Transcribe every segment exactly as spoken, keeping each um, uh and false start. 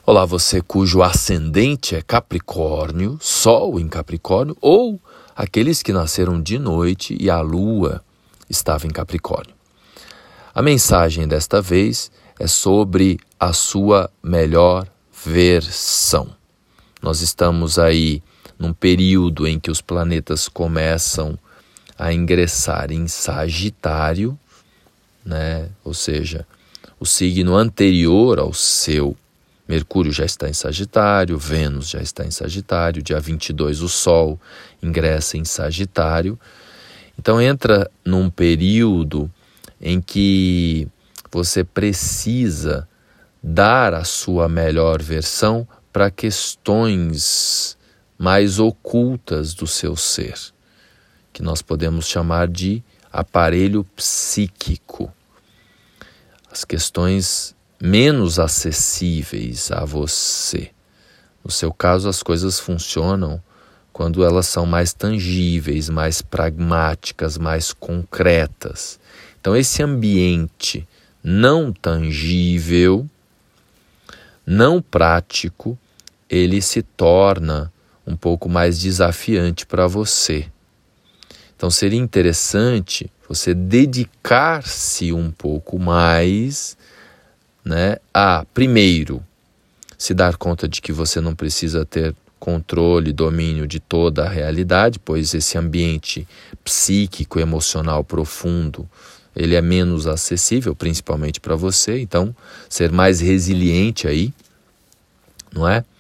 Olá, você cujo ascendente é Capricórnio, Sol em Capricórnio, ou aqueles que nasceram de noite e a Lua estava em Capricórnio. A mensagem desta vez é sobre a sua melhor versão. Nós estamos aí num período em que os planetas começam a ingressar em Sagitário, né? Ou seja, o signo anterior ao seu. Mercúrio já está em Sagitário, Vênus já está em Sagitário, dia vinte e dois o Sol ingressa em Sagitário. Então entra num período em que você precisa dar a sua melhor versão para questões mais ocultas do seu ser, que nós podemos chamar de aparelho psíquico. As questões menos acessíveis a você. No seu caso, as coisas funcionam quando elas são mais tangíveis, mais pragmáticas, mais concretas. Então, esse ambiente não tangível, não prático, ele se torna um pouco mais desafiante para você. Então, seria interessante você dedicar-se um pouco mais, né, a, primeiro, se dar conta de que você não precisa ter controle, domínio de toda a realidade, pois esse ambiente psíquico, emocional profundo, ele é menos acessível, principalmente para você. Então, ser mais resiliente aí, não é?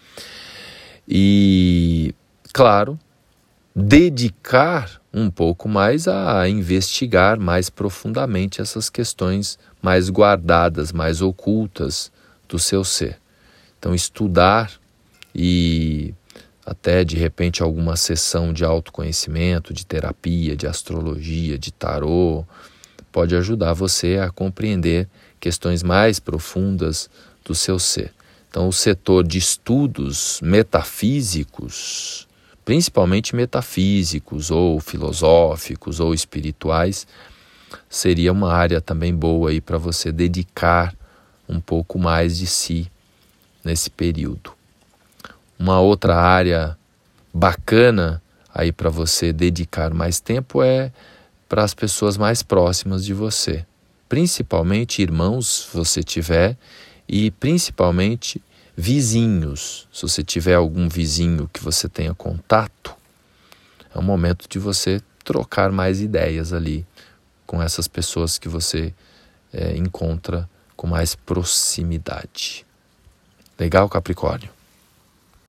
E, claro, dedicar um pouco mais a investigar mais profundamente essas questões mais guardadas, mais ocultas do seu ser. Então, estudar e até, de repente, alguma sessão de autoconhecimento, de terapia, de astrologia, de tarô, pode ajudar você a compreender questões mais profundas do seu ser. Então, o setor de estudos metafísicos, principalmente metafísicos ou filosóficos ou espirituais, seria uma área também boa aí para você dedicar um pouco mais de si nesse período. Uma outra área bacana aí para você dedicar mais tempo é para as pessoas mais próximas de você, principalmente irmãos, se você tiver, e principalmente vizinhos. Se você tiver algum vizinho que você tenha contato, é o momento de você trocar mais ideias ali com essas pessoas que você é, encontra com mais proximidade. Legal, Capricórnio?